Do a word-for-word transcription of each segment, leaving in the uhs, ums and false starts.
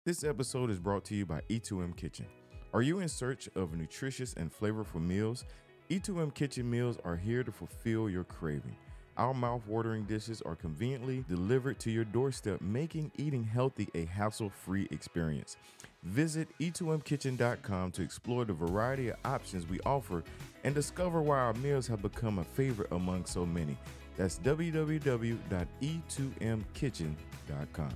This episode is brought to you by E two M Kitchen. Are you in search of nutritious and flavorful meals? E two M Kitchen meals are here to fulfill your craving. Our mouth-watering dishes are conveniently delivered to your doorstep, making eating healthy a hassle-free experience. Visit e two m kitchen dot com to explore the variety of options we offer and discover why our meals have become a favorite among so many. That's w w w dot e two m kitchen dot com.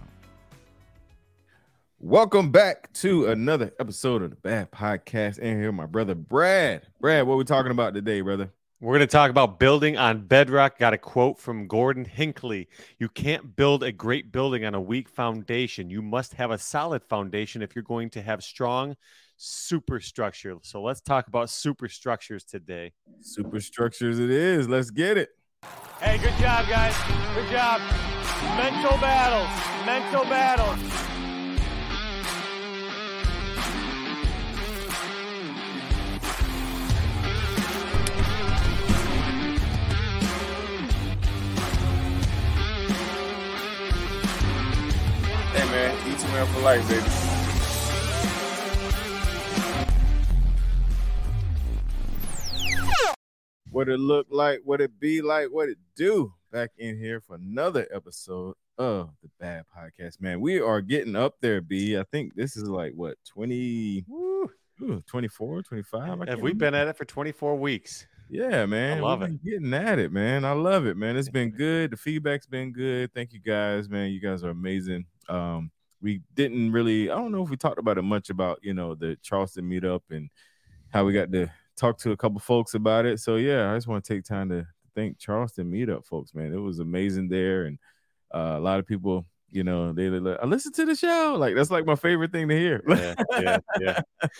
Welcome back to another episode of the Bad Podcast. And here, my brother Brad. Brad, what are we talking about today, brother? We're going to talk about building on bedrock. Got a quote from Gordon Hinckley. You can't build a great building on a weak foundation. You must have a solid foundation if you're going to have strong superstructure. So let's talk about superstructures today. Superstructures it is. Let's get it. Hey, good job, guys. Good job. Mental battles. Mental battles. Hey, man. E two M for life, baby. What it look like, what it be like, what it do. Back in here for another episode of the Bad Podcast. Man, we are getting up there, B. I think this is like, what, twenty, Woo. twenty-four, twenty-five? Have we been at it for twenty-four weeks? Yeah, man. I love We've it. been getting at it, man. I love it, man. It's been good. The feedback's been good. Thank you guys, man. You guys are amazing. Um, we didn't really, I don't know if we talked about it much about, you know, the Charleston meetup and how we got to talk to a couple folks about it. So yeah, I just want to take time to thank Charleston meetup folks, man. It was amazing there. And uh, a lot of people, you know, they like, I listen to the show. Like, that's like my favorite thing to hear. Yeah, yeah, yeah.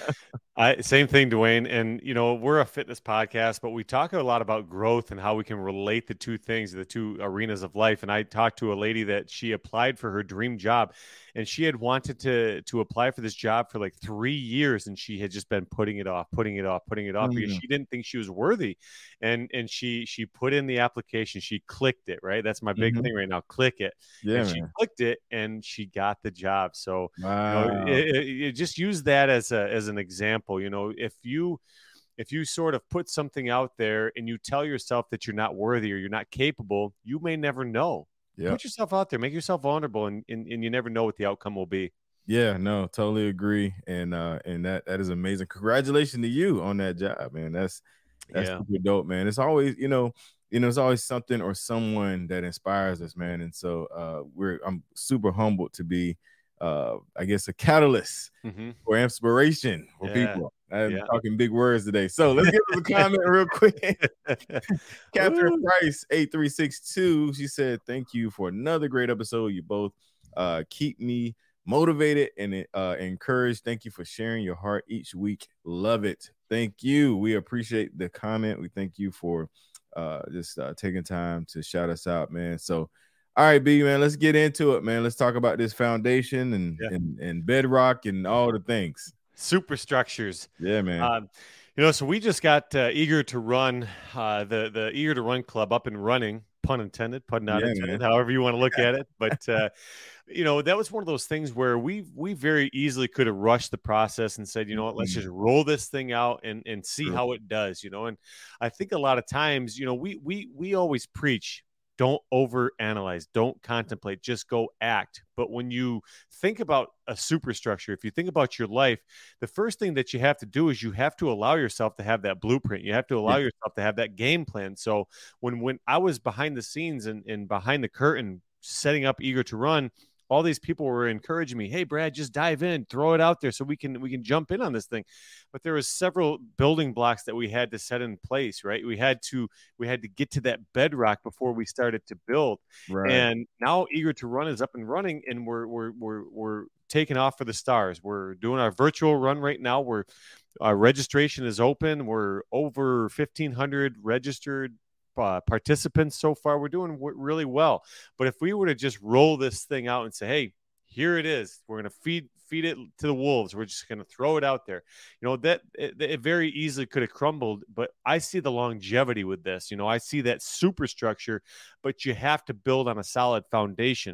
I same thing, Dwayne. And you know, we're a fitness podcast, but we talk a lot about growth and how we can relate the two things, the two arenas of life. And I talked to a lady that she applied for her dream job, and she had wanted to to apply for this job for like three years, and she had just been putting it off, putting it off, putting it off mm. because she didn't think she was worthy. And and she she put in the application, she clicked it, right? That's my big mm-hmm. thing right now. Click it. Yeah, and man. she clicked it, and she got the job. So wow. you know, it, it, it just use that as a as an example. You know, if you if you sort of put something out there and you tell yourself that you're not worthy or you're not capable, you may never know. Yep. Put yourself out there, make yourself vulnerable, and, and and you never know what the outcome will be. Yeah, no, totally agree. And uh and that that is amazing. Congratulations to you on that job, man. That's that's yeah. super dope, man. It's always, you know, you know, it's always something or someone that inspires us, man. And so uh we're I'm super humbled to be uh I guess a catalyst mm-hmm. for inspiration for yeah. people. I'm yeah. talking big words today. So let's get to the comment real quick. Catherine Price, eight three six two. She said, thank you for another great episode. You both uh, keep me motivated and uh, encouraged. Thank you for sharing your heart each week. Love it. Thank you. We appreciate the comment. We thank you for uh, just uh, taking time to shout us out, man. So, all right, B, man, let's get into it, man. Let's talk about this foundation and, yeah. and, and bedrock and all the things. Superstructures. Yeah, man. Um, you know, so we just got uh, Eager to Run, uh, the the Eager to Run Club up and running, pun intended, pun not yeah, intended, man. However you want to look at it. But uh, you know, that was one of those things where we we very easily could have rushed the process and said, you know what, let's just roll this thing out and and see True. How it does. You know, and I think a lot of times, you know, we we we always preach, don't overanalyze, don't contemplate, just go act. But when you think about a superstructure, if you think about your life, the first thing that you have to do is you have to allow yourself to have that blueprint. You have to allow yeah. yourself to have that game plan. So when when I was behind the scenes and, and behind the curtain setting up Eager to Run, all these people were encouraging me, hey, Brad, just dive in, throw it out there so we can we can jump in on this thing. But there was several building blocks that we had to set in place, right? We had to we had to get to that bedrock before we started to build. Right. And now Eager to Run is up and running, and we're we're we're we're taking off for the stars. We're doing our virtual run right now. We're our registration is open. We're over fifteen hundred registered Uh, participants so far. We're doing w- really well. But if we were to just roll this thing out and say, hey, here it is, we're going to feed feed it to the wolves, we're just going to throw it out there, you know, that it, it very easily could have crumbled. But I see the longevity with this. You know, I see that superstructure, but you have to build on a solid foundation.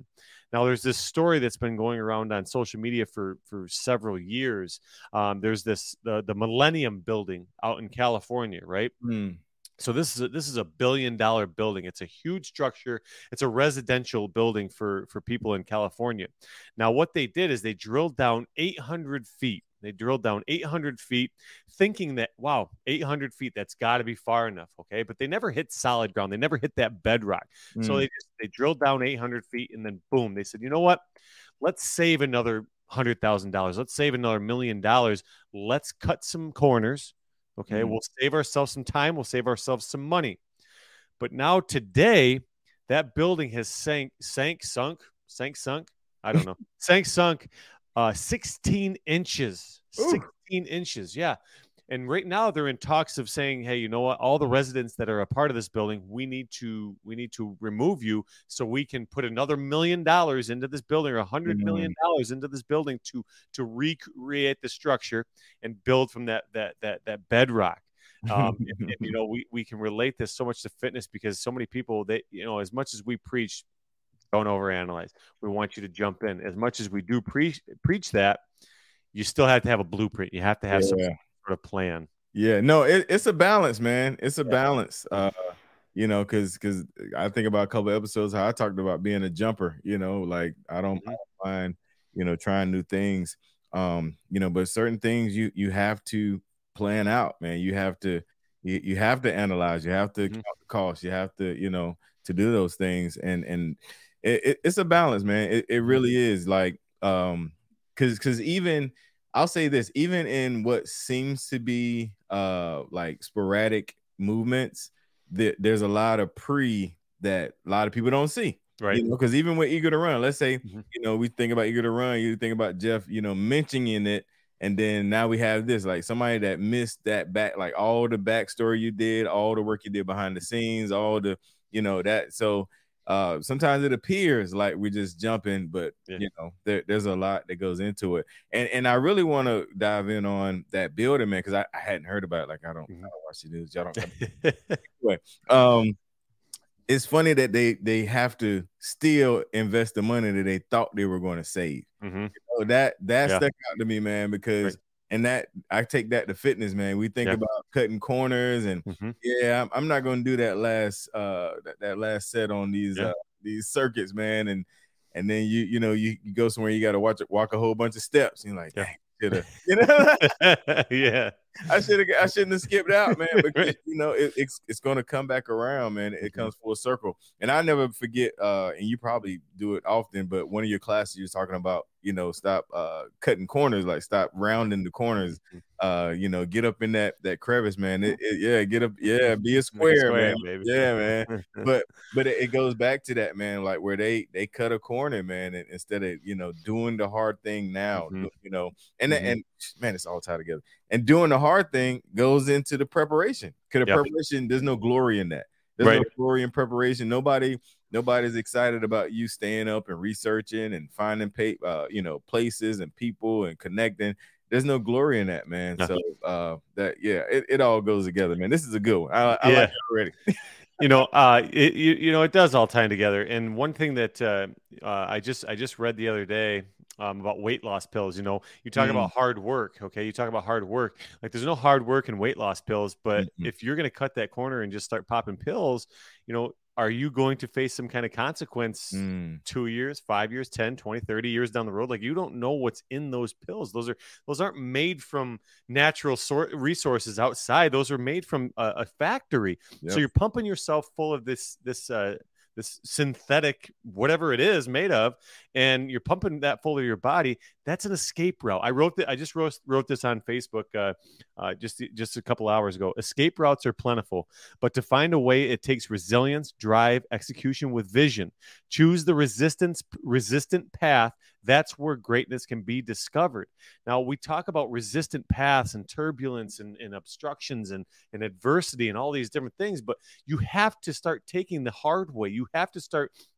Now, there's this story that's been going around on social media for, for several years. Um, there's this the, the Millennium Building out in California, right? Mm. So this is a, this is a billion dollar building. It's a huge structure. It's a residential building for for people in California. Now, what they did is they drilled down eight hundred feet. They drilled down eight hundred feet, thinking that, wow, eight hundred feet, that's got to be far enough, okay? But they never hit solid ground. They never hit that bedrock. Mm. So they just they drilled down eight hundred feet, and then boom, they said, you know what? Let's save another one hundred thousand dollars. Let's save another million dollars. Let's cut some corners. Okay, mm-hmm. We'll save ourselves some time. We'll save ourselves some money. But now today, that building has sank, sank, sunk, sank, sunk. I don't know. sank, sunk uh, sixteen inches. Ooh. sixteen inches, yeah. And right now they're in talks of saying, hey, you know what? All the residents that are a part of this building, we need to we need to remove you so we can put another million dollars into this building, or a hundred mm-hmm. million dollars into this building to to recreate the structure and build from that that that that bedrock. Um, and, and you know, we we can relate this so much to fitness, because so many people, they, you know, as much as we preach, don't overanalyze. We want you to jump in. As much as we do preach preach that, you still have to have a blueprint. You have to have yeah. some a plan. Yeah, no, it, it's a balance, man. It's a yeah. balance. Uh, you know, because because I think about a couple of episodes how I talked about being a jumper. You know, like I don't mm-hmm. mind, you know, trying new things. Um, you know, but certain things you you have to plan out, man. You have to you, you have to analyze. You have to mm-hmm. count the cost. You have to, you know, to do those things. And and it, it, it's a balance, man. It, it really is. Like, um, because because even. I'll say this, even in what seems to be uh, like sporadic movements, th- there's a lot of pre that a lot of people don't see. Right. You know, because even with Eager to Run, let's say, mm-hmm. you know, we think about Eager to Run, you think about Jeff, you know, mentioning it. And then now we have this, like somebody that missed that back, like all the backstory you did, all the work you did behind the scenes, all the, you know, that. So Uh, sometimes it appears like we're just jumping, but yeah. you know, there, there's a lot that goes into it. And and I really want to dive in on that building, man, because I, I hadn't heard about it. Like I don't, mm-hmm. I don't watch the news. Y'all don't. Anyway, um, it's funny that they they have to still invest the money that they thought they were going to save. Mm-hmm. You know, that that yeah. stuck out to me, man, because. Right. And that I take that to fitness, man. We think yeah. about cutting corners, and mm-hmm. yeah, I'm, I'm not going to do that last uh that, that last set on these yeah. uh, these circuits, man. And and then you you know you, you go somewhere, you got to watch it, walk a whole bunch of steps. And you're like, dang, should have, you know, yeah, I should have I shouldn't have skipped out, man. Because right. you know it, it's it's going to come back around, man. It mm-hmm. comes full circle. And I never forget, uh, and you probably do it often, but one of your classes you were talking about, you know, stop uh, cutting corners, like stop rounding the corners. Uh, you know, get up in that that crevice, man. It, it, yeah, get up, yeah, be a square, a square man. Baby. Yeah, man. but but it, it goes back to that, man. Like where they they cut a corner, man, and instead of you know doing the hard thing now, mm-hmm. you know, and mm-hmm. and man, it's all tied together. And doing the hard thing goes into the preparation. Because the yep. preparation, there's no glory in that. There's right. no glory in preparation. Nobody, nobody's excited about you staying up and researching and finding, pay, uh, you know, places and people and connecting. There's no glory in that, man. No. So uh, that, yeah, it, it all goes together, man. This is a good one. I, I yeah. like it already. you know, uh, it, you, you know, it does all tie together. And one thing that uh, uh, I just, I just read the other day um, about weight loss pills. You know, you talk mm. about hard work. Okay, you talk about hard work. Like there's no hard work in weight loss pills. But mm-hmm. if you're going to cut that corner and just start popping pills, you know, are you going to face some kind of consequence mm. two years, five years, ten, twenty, thirty years down the road? Like you don't know what's in those pills. Those are, those aren't made from natural sor- resources outside. Those are made from a, a factory. Yep. So you're pumping yourself full of this, this, uh, this synthetic, whatever it is made of, and you're pumping that full of your body. That's an escape route. I wrote that. I just wrote, wrote this on Facebook uh, uh, just, just a couple hours ago. Escape routes are plentiful, but to find a way, it takes resilience, drive, execution with vision. Choose the resistance resistant path. That's where greatness can be discovered. Now, we talk about resistant paths and turbulence and, and obstructions and, and adversity and all these different things, but you have to start taking the hard way. You have to start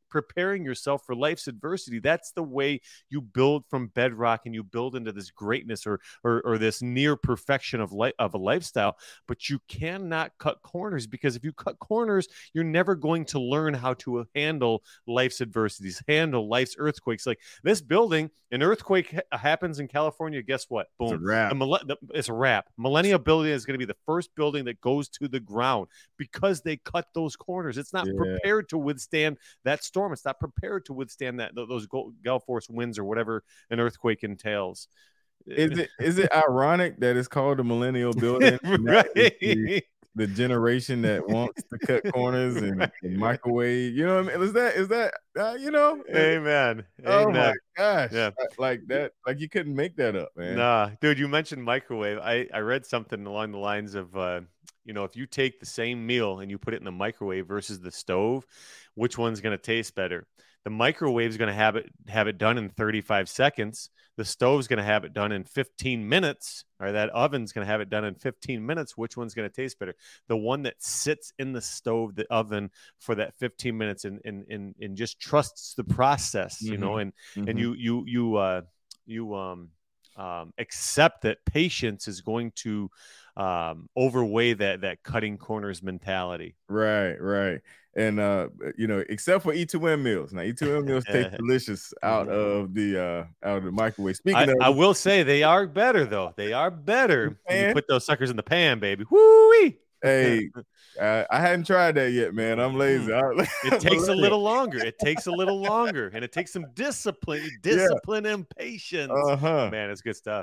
preparing yourself for life's adversity. That's the way you build from bedrock and you build into this greatness or or, or this near perfection of life of a lifestyle. But you cannot cut corners, because if you cut corners, you're never going to learn how to handle life's adversities, handle life's earthquakes. Like this building, an earthquake ha- happens in California. Guess what? Boom. It's a wrap. The, the, it's a wrap. Millennium Building is going to be the first building that goes to the ground because they cut those corners. It's not yeah. prepared to withstand that storm. It's not prepared to withstand that those gale force winds or whatever an earthquake entails. Is it is it ironic that it's called the Millennial Building? Right. The, the generation that wants to cut corners and, right. and microwave. You know what I mean? Is that is that uh, you know? Amen. Oh Amen. my gosh! Yeah. Like that. Like you couldn't make that up, man. Nah, dude. You mentioned microwave. I I read something along the lines of, uh, you know, if you take the same meal and you put it in the microwave versus the stove, which one's going to taste better? The microwave is going to have it have it done in thirty-five seconds. The stove's going to have it done in fifteen minutes, or that oven's going to have it done in fifteen minutes. Which one's going to taste better? The one that sits in the stove, the oven, for that fifteen minutes and and and, and just trusts the process, you mm-hmm. know, and mm-hmm. and you you you uh you um um accept that patience is going to um overweigh that that cutting corners mentality. Right, right. And uh you know, except for E two M meals. Now E two M meals taste delicious out of the uh out of the microwave. Speaking I, of, I will say they are better though. They are better when you put those suckers in the pan, baby. Woo-wee! Hey, uh, I hadn't tried that yet, man. I'm lazy. It takes a little longer. It takes a little longer, and it takes some discipline, discipline yeah. and patience. Uh-huh. Man, it's good stuff.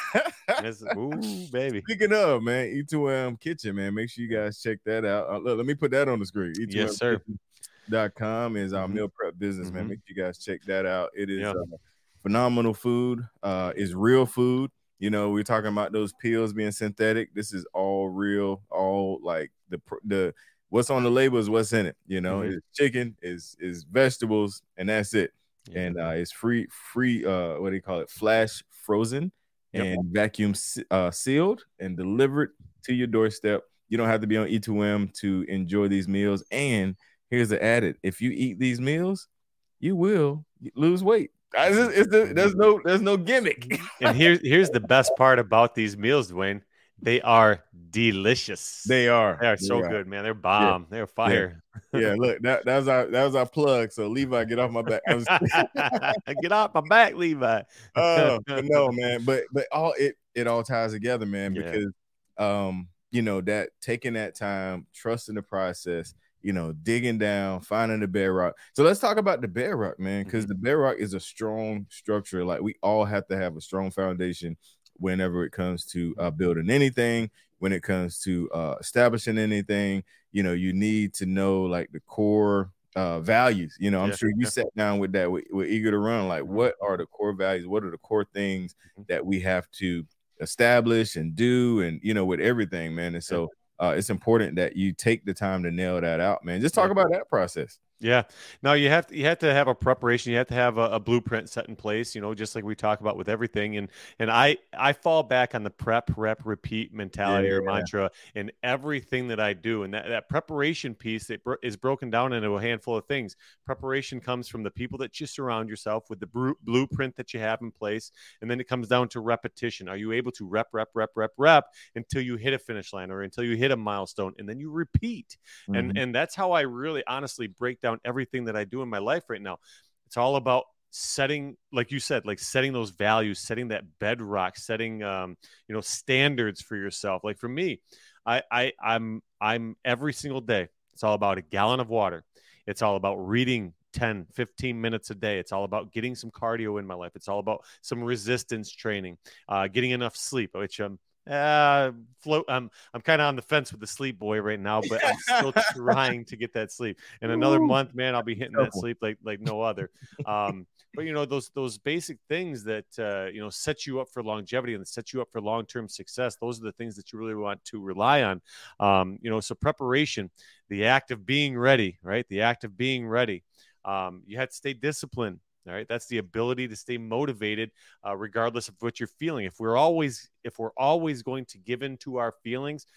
It's, ooh, baby. Speaking of, man, E two M Kitchen, man, make sure you guys check that out. Uh, look, let me put that on the screen. E two M yes, sir. Dot com is our mm-hmm. meal prep business, man. Mm-hmm. Make sure you guys check that out. It is yep. uh, phenomenal food. Uh, it's real food. You know, we're talking about those pills being synthetic. This is all real, all like the the what's on the label is what's in it. You know, mm-hmm. it's chicken, is is vegetables, and that's it. Yeah. And uh, it's free, free. Uh, what do you call it? Flash frozen yep. and vacuum uh, sealed and delivered to your doorstep. You don't have to be on E two M to enjoy these meals. And here's the added: if you eat these meals, you will lose weight. It's just, it's the, there's no there's no gimmick. And here's here's the best part about these meals, Dwayne. They are delicious. They are. They are so they are. good, man. They're bomb. Yeah. They're fire. Yeah. yeah, look, that, that was our that was our plug. So Levi, get off my back. I was... Get off my back, Levi. Oh uh, no, man. But but all it it all ties together, man, yeah. because um, you know, that taking that time, trusting the process, you know, digging down, finding the bedrock. So let's talk about the bedrock, man, because mm-hmm. the bedrock is a strong structure. Like we all have to have a strong foundation whenever it comes to uh, building anything, when it comes to uh, establishing anything. You know, you need to know like the core uh, values. You know, I'm yeah, sure you yeah. sat down with that with, with Eager to Run. Like, what are the core values? What are the core things mm-hmm. that we have to establish and do? And, you know, with everything, man. And so Uh, it's important that you take the time to nail that out, man. Just talk about that process. Yeah. No, you have to, you have to have a preparation. You have to have a, a blueprint set in place, you know, just like we talk about with everything. And, and I, I fall back on the prep, rep, repeat mentality yeah. or mantra in everything that I do. And that, that preparation piece that bro- is broken down into a handful of things. Preparation comes from the people that you surround yourself with, the br- blueprint that you have in place. And then it comes down to repetition. Are you able to rep, rep, rep, rep, rep until you hit a finish line or until you hit a milestone, and then you repeat. Mm-hmm. And, and that's how I really honestly break down everything that I do in my life right now. It's all about setting, like you said, like setting those values, setting that bedrock, setting, um, you know, standards for yourself. Like for me, I, I, I'm, I'm every single day. It's all about a gallon of water. It's all about reading ten, fifteen minutes a day. It's all about getting some cardio in my life. It's all about some resistance training, uh, getting enough sleep, which I'm, Uh, float. I'm I'm kind of on the fence with the sleep boy right now, but I'm still trying to get that sleep. In another Ooh. month, man, I'll be hitting that sleep like like no other. Um, but you know those those basic things that uh, you know set you up for longevity and set you up for long term success. Those are the things that you really want to rely on. Um, you know, so preparation, the act of being ready, right? The act of being ready. Um, you have to stay disciplined. All right. That's the ability to stay motivated, uh, regardless of what you're feeling. If we're always, if we're always going to give in to our feelings,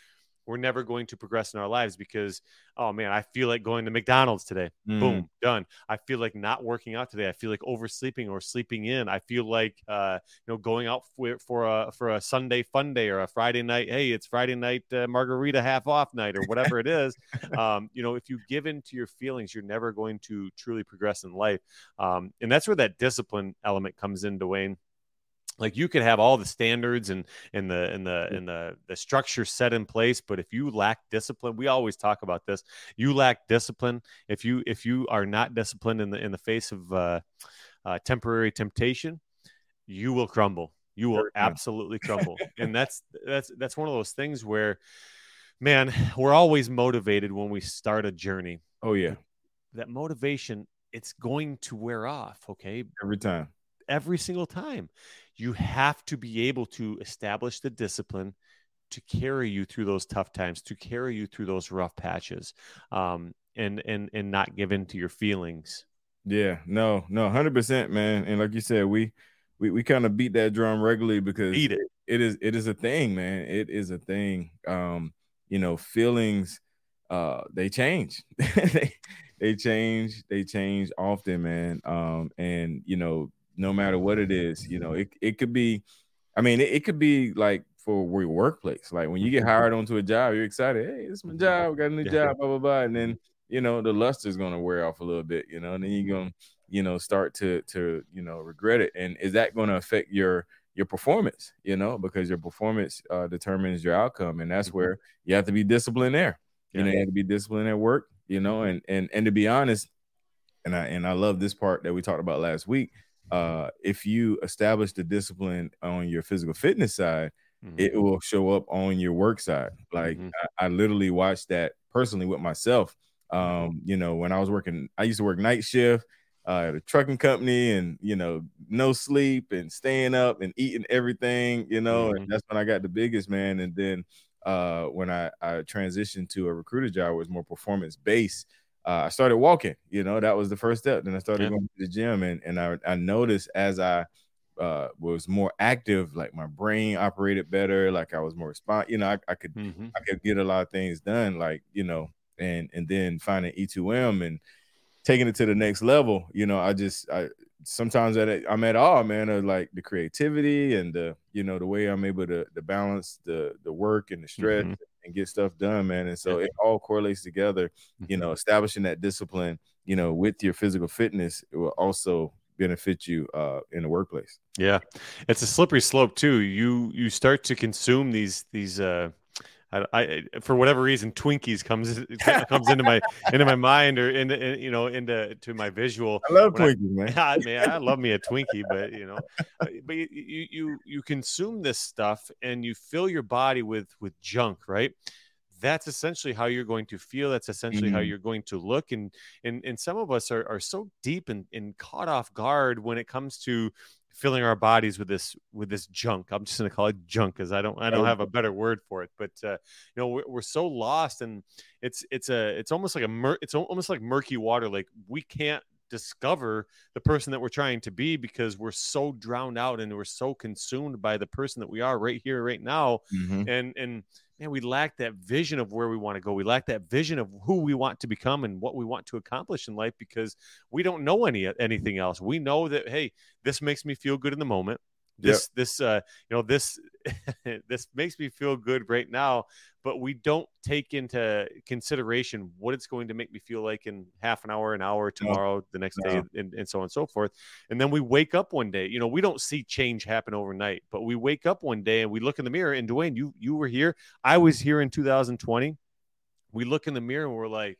we're never going to progress in our lives because, oh man, I feel like going to McDonald's today. Mm. Boom, done. I feel like not working out today. I feel like oversleeping or sleeping in. I feel like, uh, you know, going out for, for a, for a Sunday fun day or a Friday night. Hey, it's Friday night uh, margarita half off night or whatever it is. Um, you know, if you give in to your feelings, you're never going to truly progress in life. Um, and that's where that discipline element comes in, Dwayne. Like you could have all the standards and and the and the and the the structure set in place, but if you lack discipline, we always talk about this. You lack discipline. If you if you are not disciplined in the in the face of uh, uh, temporary temptation, you will crumble. You will absolutely crumble. And that's that's that's one of those things where, man, we're always motivated when we start a journey. Oh yeah, that motivation, it's going to wear off. Okay, every time. Every single time. You have to be able to establish the discipline to carry you through those tough times, to carry you through those rough patches, um, and and and not give in to your feelings. Yeah, no, no, one hundred percent, man. And like you said, we we we kind of beat that drum regularly because Beat it. it is it is a thing, man. It is a thing. Um, you know, feelings, uh, they change. they they change. They change often, man. Um, and you know. No matter what it is, you know, it it could be, I mean, it, it could be like for your workplace. Like when you get hired onto a job, you're excited. Hey, this is my job. We got a new job, blah, blah, blah. And then, you know, the luster is going to wear off a little bit, you know, and then you're going to, you know, start to, to, you know, regret it. And is that going to affect your, your performance, you know, because your performance uh, determines your outcome. And that's where you have to be disciplined there. You yeah. know, you have to be disciplined at work, you know, and, and, and to be honest, and I, and I love this part that we talked about last week. Uh, if you establish the discipline on your physical fitness side, mm-hmm. it will show up on your work side. Like mm-hmm. I, I literally watched that personally with myself. Um, you know, when I was working, I used to work night shift uh, at a trucking company and, you know, no sleep and staying up and eating everything, you know, mm-hmm. and that's when I got the biggest, man. And then uh, when I, I transitioned to a recruiter job, it was more performance based. Uh, I started walking, you know, that was the first step. Then I started yeah. going to the gym and, and I, I noticed as I uh, was more active, like my brain operated better. Like I was more responsive, you know, I, I could, mm-hmm. I could get a lot of things done, like, you know, and, and then finding E two M and taking it to the next level. You know, I just, I, sometimes at, I'm at awe, man, of like the creativity and the, you know, the way I'm able to, to balance the, the work and the stress. Mm-hmm. and get stuff done, man. And so yeah. it all correlates together, you know, establishing that discipline, you know, with your physical fitness, it will also benefit you uh, in the workplace. Yeah. It's a slippery slope too. You, you start to consume these, these, uh, I, I for whatever reason, Twinkies comes comes into my into my mind or into in, you know into to my visual. I love Twinkies, man. I, man, I love me a Twinkie, but you know, but you you you consume this stuff and you fill your body with with junk, right? That's essentially how you're going to feel. That's essentially mm-hmm. how you're going to look. And and and some of us are are so deep and and caught off guard when it comes to filling our bodies with this with this junk. I'm just going to call it junk because I don't I don't have a better word for it. But uh, you know, we're, we're so lost, and it's it's a it's almost like a mur- it's almost like murky water. Like we can't discover the person that we're trying to be because we're so drowned out and we're so consumed by the person that we are right here, right now. Mm-hmm. And and man, we lack that vision of where we want to go. We lack that vision of who we want to become and what we want to accomplish in life because we don't know any anything else. We know that, hey, this makes me feel good in the moment. This, yep. this, uh, you know, this, this makes me feel good right now, but we don't take into consideration what it's going to make me feel like in half an hour, an hour, tomorrow, no. the next no. day, and, and so on and so forth. And then we wake up one day, you know, we don't see change happen overnight, but we wake up one day and we look in the mirror and Dwayne, you, you were here. I was here in two thousand twenty. We look in the mirror and we're like,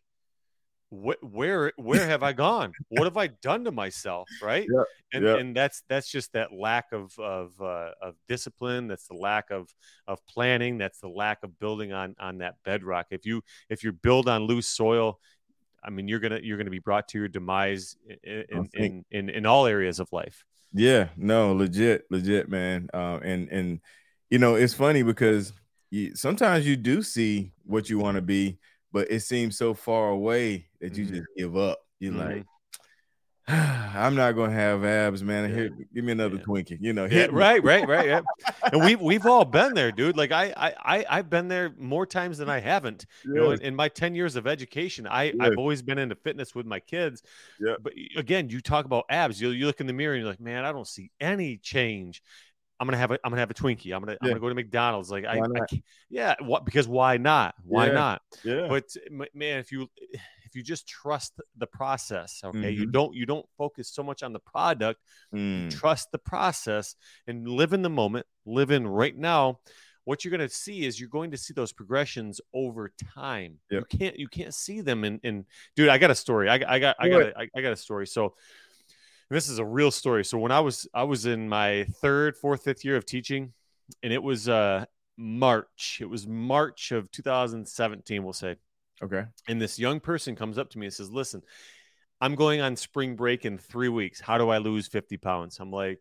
Wh- where where have I gone? What have I done to myself? Right. Yeah, and yeah. and that's that's just that lack of of uh, of discipline. That's the lack of of planning. That's the lack of building on on that bedrock. If you if you build on loose soil, I mean, you're gonna you're gonna be brought to your demise in in in, in, in all areas of life. Yeah, no, legit, legit, man. Uh, and and you know, it's funny because you, sometimes you do see what you want to be, but it seems so far away that you mm-hmm. just give up. You're mm-hmm. like, I'm not gonna have abs, man. Yeah. Here, give me another yeah. Twinkie. You know, Yeah, hit me. right, right, right. Yeah, and we've we've all been there, dude. Like I, I, I I've been there more times than I haven't. You know, Yes, in, in my ten years of education, I yes, I've always been into fitness with my kids. yep, But y- again, you talk about abs. You you look in the mirror and you're like, man, I don't see any change. I'm gonna have a I'm gonna have a Twinkie. I'm gonna I'm yeah. gonna go to McDonald's. Like I Why I not? can't, yeah. What? Because why not? Why Yeah, not? yeah. But m- man, if you if you just trust the process, okay, you Mm-hmm. don't you don't focus so much on the product. You Mm. trust the process and live in the moment. Live in right now. What you're going to see is you're going to see those progressions over time. Yep. You can't you can't see them in in dude. I got a story. I, I got I got a, I, I got a story. So this is a real story. So when I was I was in my third, fourth, fifth year of teaching, and it was uh March. It was March of two thousand seventeen, we'll say. Okay. And this young person comes up to me and says, "Listen, I'm going on spring break in three weeks. How do I lose fifty pounds?" I'm like,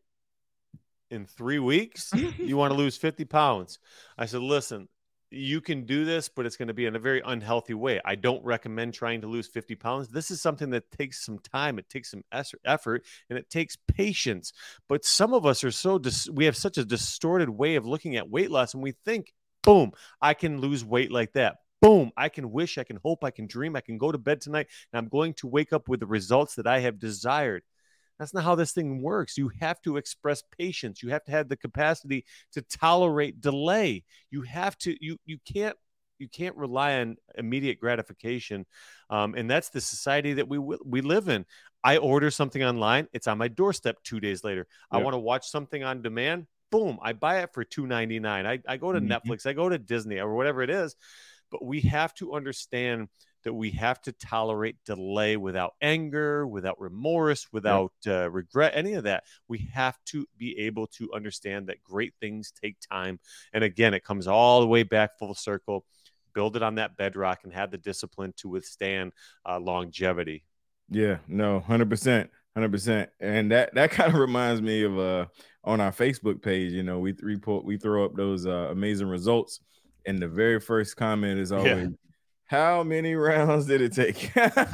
"In three weeks? You want to lose fifty pounds?" I said, "Listen, you can do this, but it's going to be in a very unhealthy way. I don't recommend trying to lose fifty pounds. This is something that takes some time. It takes some effort and it takes patience. But some of us are so, dis- we have such a distorted way of looking at weight loss, and we think, boom, I can lose weight like that. Boom, I can wish, I can hope, I can dream, I can go to bed tonight, and I'm going to wake up with the results that I have desired." That's not how this thing works. You have to express patience. You have to have the capacity to tolerate delay. You have to, you, you can't, you can't rely on immediate gratification. Um, and that's the society that we, we live in. I order something online. It's on my doorstep two days later. Yep. I want to watch something on demand. Boom. I buy it for two ninety-nine. I, I go to mm-hmm. Netflix. I go to Disney or whatever it is. But we have to understand that we have to tolerate delay without anger, without remorse, without yeah. uh, regret, any of that. We have to be able to understand that great things take time. And again, it comes all the way back full circle. Build it on that bedrock and have the discipline to withstand uh, longevity. Yeah, no, one hundred percent. one hundred percent. And that that kind of reminds me of uh on our Facebook page, you know, we report we throw up those uh, amazing results. And the very first comment is always, yeah. How many rounds did it take?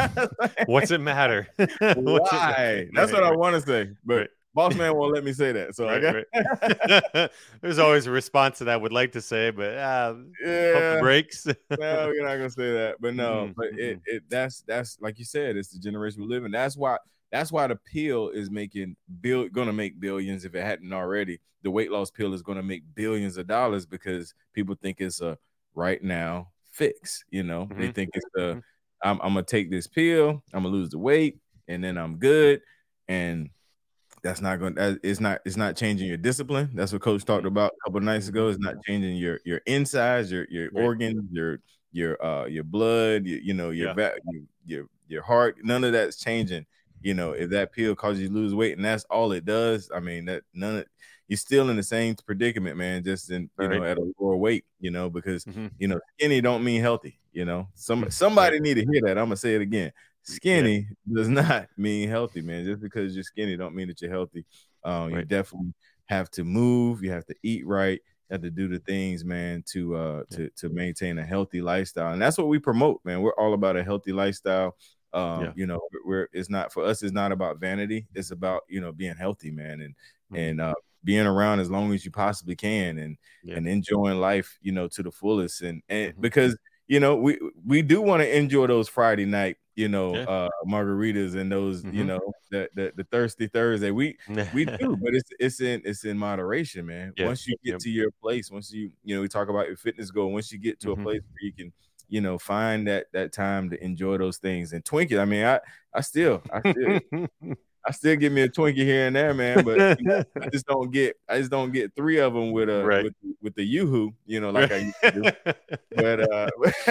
What's it matter? What's Why? It That's right, what right. I want to say. But right. Boss man won't let me say that. So right, I got right. There's always a response that I would like to say, but uh, yeah, pump the brakes. No, you're not gonna say that. But no, mm-hmm. but it it that's that's like you said, it's the generation we live in. That's why that's why the pill is making bill gonna make billions if it hadn't already. The weight loss pill is gonna make billions of dollars because people think it's a right now fix. You know, mm-hmm. they think it's a mm-hmm. I'm, I'm gonna take this pill, I'm gonna lose the weight, and then I'm good. And that's not going to, it's not, it's not changing your discipline. That's what Coach talked about a couple of nights ago. It's not changing your, your insides, your, your right. organs, your, your, uh, your blood, your, you know, your, yeah. va- your, your, your heart. None of that's changing. You know, if that pill causes you to lose weight and that's all it does, I mean, that none of, you're still in the same predicament, man, just in, you right. know, at a lower weight, you know, because, mm-hmm. you know, skinny don't mean healthy, you know, some, somebody right. need to hear that. I'm going to say it again. Skinny yeah. does not mean healthy, man. Just because you're skinny don't mean that you're healthy. Um, right. You definitely have to move. You have to eat right. You have to do the things, man, to uh yeah. to to maintain a healthy lifestyle. And that's what we promote, man. We're all about a healthy lifestyle. Um, yeah. You know, we're it's not for us. It's not about vanity. It's about, you know, being healthy, man, and mm-hmm. and uh, being around as long as you possibly can, and yeah. and enjoying life, you know, to the fullest. And and mm-hmm. because you know we we do want to enjoy those Friday night, you know, yeah. uh, margaritas and those, mm-hmm. you know, the, the the thirsty Thursday. We we do, but it's it's in it's in moderation, man. Yeah. Once you get yeah. to your place, once you you know we talk about your fitness goal. Once you get to mm-hmm. a place where you can, you know, find that that time to enjoy those things and Twinkie. I mean, I I still I still. I still get me a Twinkie here and there, man, but you know, I just don't get I just don't get three of them with a right. with with the Yoo-hoo, you know, like I used to do. But uh,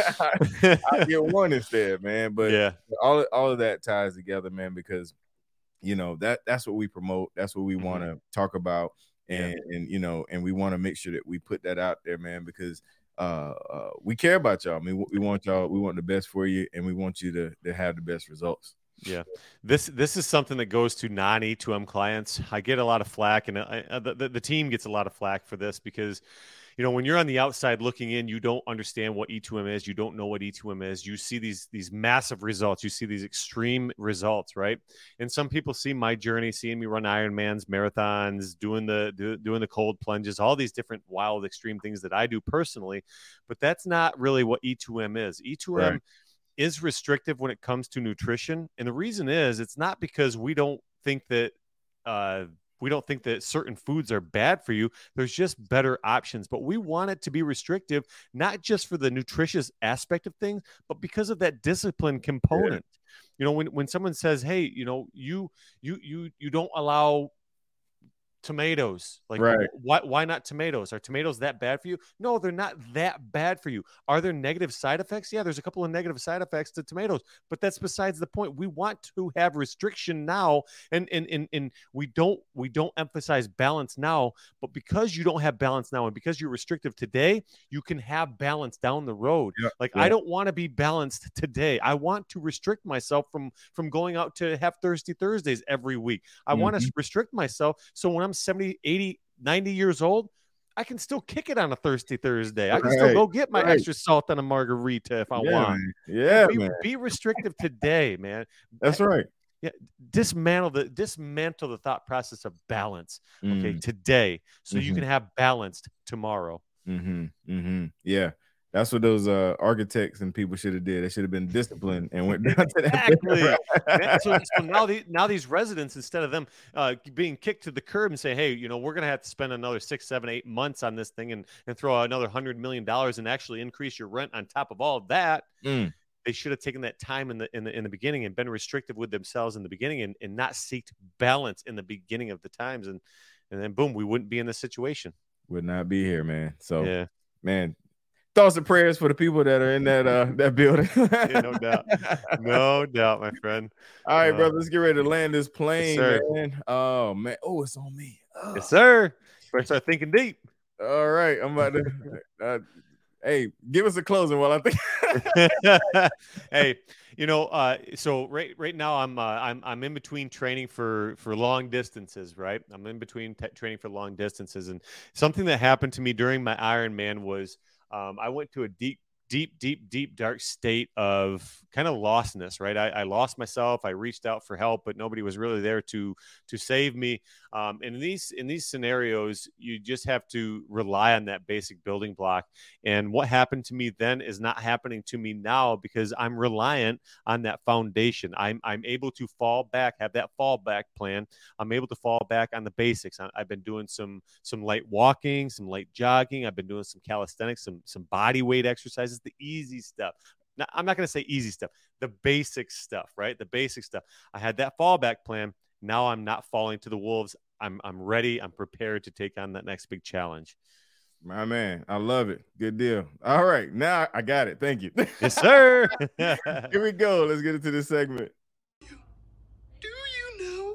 I, I get one instead, man. But yeah, all all of that ties together, man, because you know that that's what we promote, that's what we mm-hmm. want to talk about, and yeah. and you know, and we want to make sure that we put that out there, man, because uh, uh, we care about y'all. I mean, we want y'all, we want the best for you, and we want you to to have the best results. Yeah. This this is something that goes to non-E two M clients. I get a lot of flack, and I, the, the, the team gets a lot of flack for this because, you know, when you're on the outside looking in, you don't understand what E two M is. You don't know what E two M is. You see these these massive results. You see these extreme results, right? And some people see my journey, seeing me run Ironmans, marathons, doing the do, doing the cold plunges, all these different wild, extreme things that I do personally. But that's not really what E two M is. E two M right. is restrictive when it comes to nutrition. And the reason is it's not because we don't think that uh, we don't think that certain foods are bad for you. There's just better options, but we want it to be restrictive, not just for the nutritious aspect of things, but because of that discipline component. Yeah. You know, when, when someone says, hey, you know, you, you, you, you don't allow tomatoes, like right. why why not tomatoes? Are tomatoes that bad for you? No, they're not that bad for you. Are there negative side effects? Yeah, there's a couple of negative side effects to tomatoes, but that's besides the point. We want to have restriction now, and and and, and we don't we don't emphasize balance now, but because you don't have balance now and because you're restrictive today, you can have balance down the road. Yeah, like yeah. I don't want to be balanced today. I want to restrict myself from from going out to have Thirsty Thursdays every week. I mm-hmm. want to restrict myself so when I'm seventy, eighty, ninety years old, I can still kick it on a Thirsty Thursday. I can right. still go get my right. extra salt on a margarita if I yeah, want. Man. Yeah, be, man. be restrictive today, man. That's right. Yeah, dismantle the dismantle the thought process of balance. Okay, mm. today, so mm-hmm. you can have balanced tomorrow. Mm-hmm. Mm-hmm. Yeah. That's what those uh, architects and people should have did. They should have been disciplined and went down to that. Exactly. so, so now, the, now these residents, instead of them uh, being kicked to the curb and say, hey, you know, we're going to have to spend another six, seven, eight months on this thing and, and throw out another hundred million dollars and actually increase your rent on top of all of that. Mm. They should have taken that time in the in the in the beginning and been restrictive with themselves in the beginning and, and not seeked balance in the beginning of the times. And and then boom, we wouldn't be in this situation. Would not be here, man. So yeah, man. Thoughts and prayers for the people that are in that uh that building. Yeah, no doubt. No doubt, my friend. All right, uh, brother. Let's get ready to land this plane, yes, man. Oh man. Oh, it's on me. Oh. Yes, sir. Better start thinking deep. All right. I'm about to uh, hey, give us a closing while I think. Hey, you know, uh, so right right now I'm uh, I'm I'm in between training for for long distances, right? I'm in between t- training for long distances, and something that happened to me during my Ironman was um, I went to a deep, deep, deep, deep, dark state of kind of lostness, right? I, I lost myself. I reached out for help, but nobody was really there to to save me. Um, and in these in these scenarios, you just have to rely on that basic building block. And what happened to me then is not happening to me now because I'm reliant on that foundation. I'm I'm able to fall back, have that fallback plan. I'm able to fall back on the basics. I, I've been doing some some light walking, some light jogging. I've been doing some calisthenics, some some body weight exercises, the easy stuff. Now, I'm not going to say easy stuff, the basic stuff, right? The basic stuff. I had that fallback plan. Now I'm not falling to the wolves. I'm I'm ready. I'm prepared to take on that next big challenge. My man, I love it. Good deal. All right, now I got it. Thank you. Yes, sir. Here we go. Let's get into this segment. Do you know?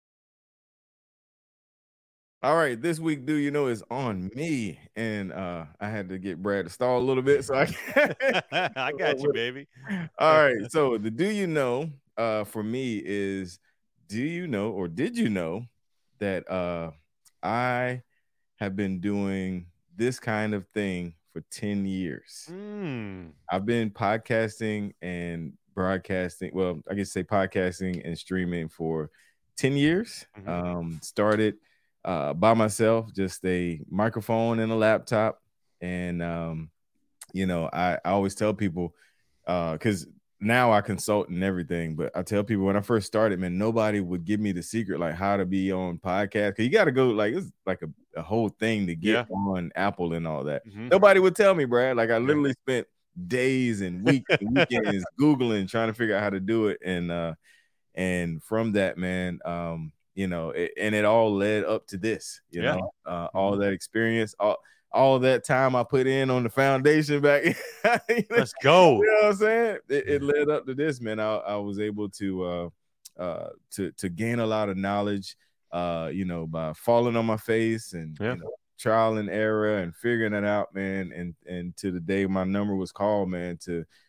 All right, this week, Do You Know is on me, and uh, I had to get Brad to stall a little bit, so I I got you, baby. All right, so the Do You Know uh, for me is, do you know or did you know that uh, I have been doing this kind of thing for ten years? Mm. I've been podcasting and broadcasting, well, I guess say podcasting and streaming for ten years. Mm-hmm. Um, started uh, by myself, just a microphone and a laptop. And, um, you know, I, I always tell people, because uh, now I consult and everything, but I tell people when I first started, man, nobody would give me the secret, like how to be on podcast. Cause you got to go, like, it's like a, a whole thing to get yeah. on Apple and all that. Mm-hmm. Nobody would tell me, Brad. Like, I literally spent days and weeks and weekends Googling, trying to figure out how to do it. And, uh, and from that, man, um, you know, it, and it all led up to this, you yeah. know, uh, all that experience, all, all that time I put in on the foundation back. Let's go. You know what I'm saying? It, it led up to this, man. I, I was able to, uh, uh, to, to gain a lot of knowledge, uh, you know, by falling on my face and, yeah. you know, trial and error and figuring it out, man. And, and to the day my number was called, man, to,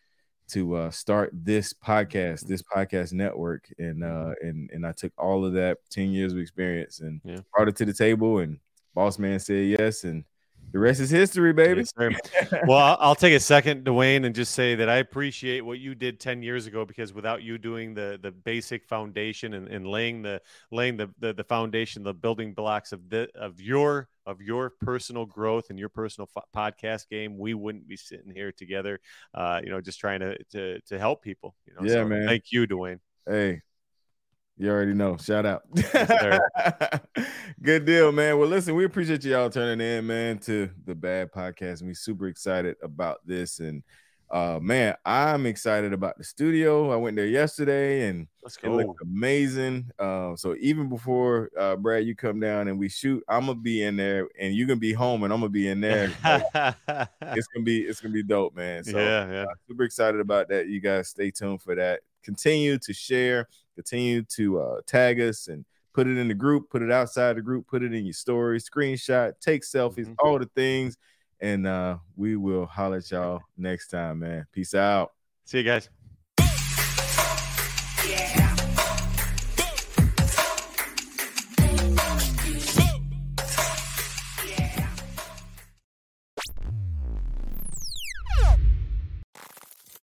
to uh, start this podcast, this podcast network, and uh, and and I took all of that ten years of experience and yeah. brought it to the table, and Boss Man said yes, and the rest is history, baby. Yes, well, I'll take a second, Dwayne, and just say that I appreciate what you did ten years ago, because without you doing the the basic foundation and, and laying the laying the, the the foundation, the building blocks of the of your of your personal growth and your personal f- podcast game, we wouldn't be sitting here together, uh, you know, just trying to to to help people. You know, yeah, so man. Thank you, Dwayne. Hey. You already know. Shout out. Yes, good deal, man. Well, listen, we appreciate y'all turning in, man, to the Bad Podcast. And we super excited about this. And uh, man, I'm excited about the studio. I went there yesterday and Let's it go. looked amazing. Uh, so even before uh, Brad, you come down and we shoot, I'm gonna be in there, and you're gonna be home, and I'm gonna be in there. it's gonna be it's gonna be dope, man. So yeah, yeah. Uh, super excited about that. You guys stay tuned for that. Continue to share. Continue to uh, tag us and put it in the group, put it outside the group, put it in your story, screenshot, take selfies, mm-hmm. all the things. And uh, we will holler at y'all next time, man. Peace out. See you guys.